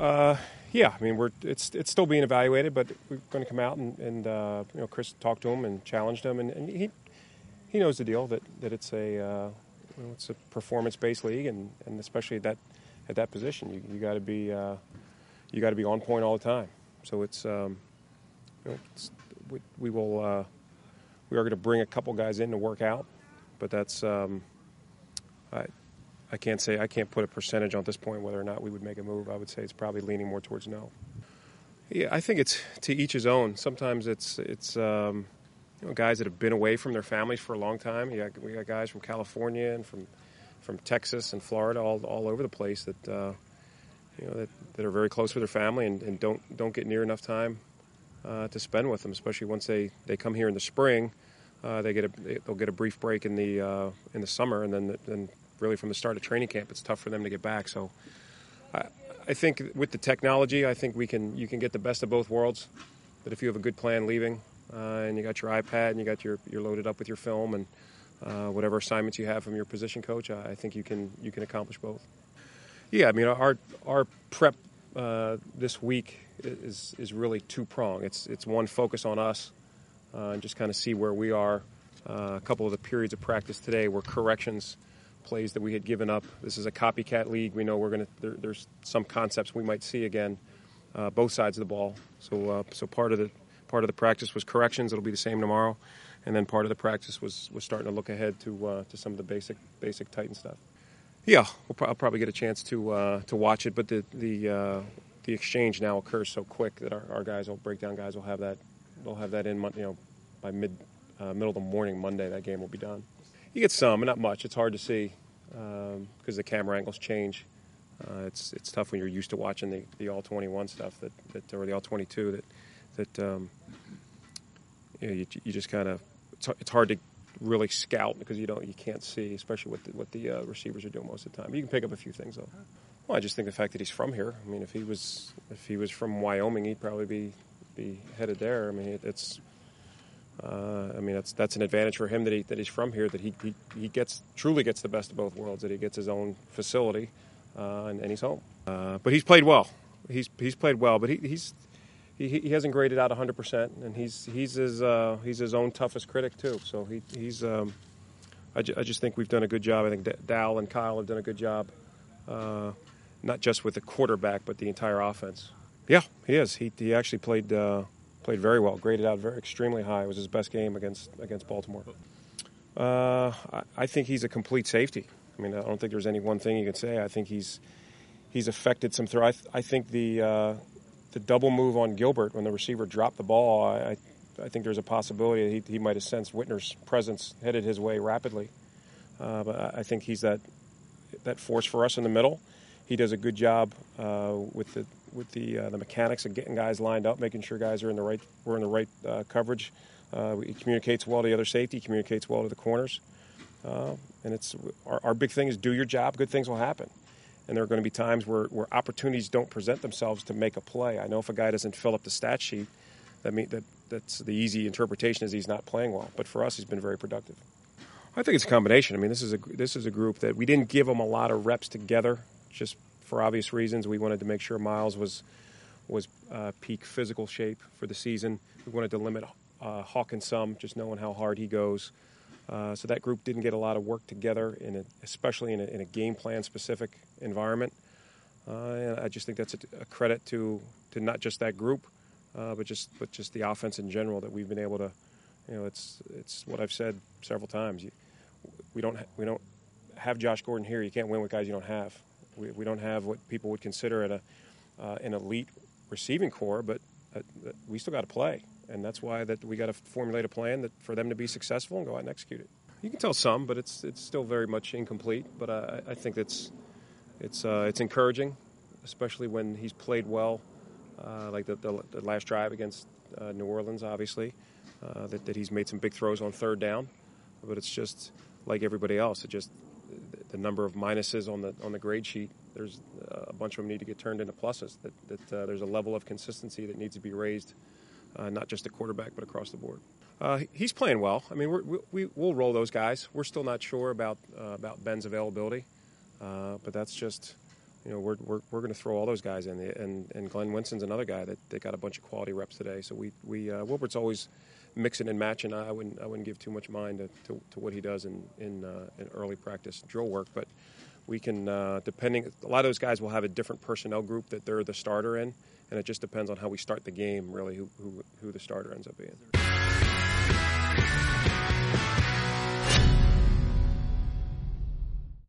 Yeah, I mean it's still being evaluated, but we're going to come out and Chris talked to him and challenged him, and he knows the deal that it's it's a performance-based league, and especially at that position, you got to be on point all the time. So we are going to bring a couple guys in to work out, but that's I can't put a percentage on at this point whether or not we would make a move. I would say it's probably leaning more towards no. Yeah, I think it's to each his own. Sometimes it's guys that have been away from their families for a long time. We got guys from California and from Texas and Florida, all over the place that that are very close with their family and don't get near enough time to spend with them, especially once they come here in the spring. They'll get a brief break in the summer, and then really from the start of training camp, it's tough for them to get back. So I think with the technology, I think you can get the best of both worlds. That if you have a good plan leaving, and you got your iPad and you're loaded up with your film and whatever assignments you have from your position coach, I think you can accomplish both. Yeah, I mean our prep this week is really two-pronged. It's one, focus on us and just kind of see where we are. A couple of the periods of practice today were corrections, plays that we had given up. This is a copycat league. We know there's some concepts we might see again, both sides of the ball. So part of the practice was corrections. It'll be the same tomorrow, and then part of the practice was starting to look ahead to some of the basic Titan stuff. Yeah, I'll probably get a chance to watch it, but the exchange now occurs so quick that our guys, will breakdown guys, will have that in by middle of the morning Monday. That game will be done. You get some, but not much. It's hard to see because the camera angles change. It's tough when you're used to watching the all 21 stuff or the all 22 that you just kind of it's hard to really scout because you can't see, especially what the receivers are doing most of the time. You can pick up a few things though. Well, I just think the fact that he's from here. I mean, if he was from Wyoming, he'd probably be headed there. I mean, that's an advantage for him that he's from here. That he truly gets the best of both worlds. That he gets his own facility, and he's home. But he's played well. He's played well, but he hasn't graded out 100%, and he's his own toughest critic too. So I just think we've done a good job. I think Dal and Kyle have done a good job, not just with the quarterback, but the entire offense. Yeah, he is. He actually played very well, graded out extremely high. It was his best game against Baltimore. I think he's a complete safety. I mean, I don't think there's any one thing you can say. I think he's affected some throw. I think the double move on Gilbert when the receiver dropped the ball, I think there's a possibility that he might have sensed Whitner's presence headed his way rapidly. But I think he's that force for us in the middle. He does a good job with the mechanics of getting guys lined up, making sure guys are in the right coverage. He communicates well to the other safety, communicates well to the corners. And it's our big thing is do your job, good things will happen. And there are going to be times where opportunities don't present themselves to make a play. I know if a guy doesn't fill up the stat sheet, that's the easy interpretation is he's not playing well. But for us, he's been very productive. I think it's a combination. I mean, this is a group that we didn't give them a lot of reps together, just for obvious reasons. We wanted to make sure Miles was peak physical shape for the season. We wanted to limit Hawkins some, just knowing how hard he goes. So that group didn't get a lot of work together, especially in a game plan specific environment. And I just think that's a credit to not just that group, but just the offense in general that we've been able to. It's what I've said several times. We don't have Josh Gordon here. You can't win with guys you don't have. We don't have what people would consider an elite receiving core, but we still got to play. And that's why that we got to formulate a plan for them to be successful and go out and execute it. You can tell some, but it's still very much incomplete. But I think it's encouraging, especially when he's played well, like the last drive against New Orleans, obviously, that he's made some big throws on third down. But it's just like everybody else. It just the number of minuses on the grade sheet. There's a bunch of them need to get turned into pluses. That there's a level of consistency that needs to be raised. Not just a quarterback, but across the board. He's playing well. I mean, we'll roll those guys. We're still not sure about Ben's availability, but that's just we're going to throw all those guys in, and Glenn Winston's another guy that got a bunch of quality reps today. So we Wilbert's always mixing and matching. I wouldn't give too much mind to what he does in early practice drill work, but we can depending. A lot of those guys will have a different personnel group that they're the starter in, and it just depends on how we start the game. Really, who the starter ends up being.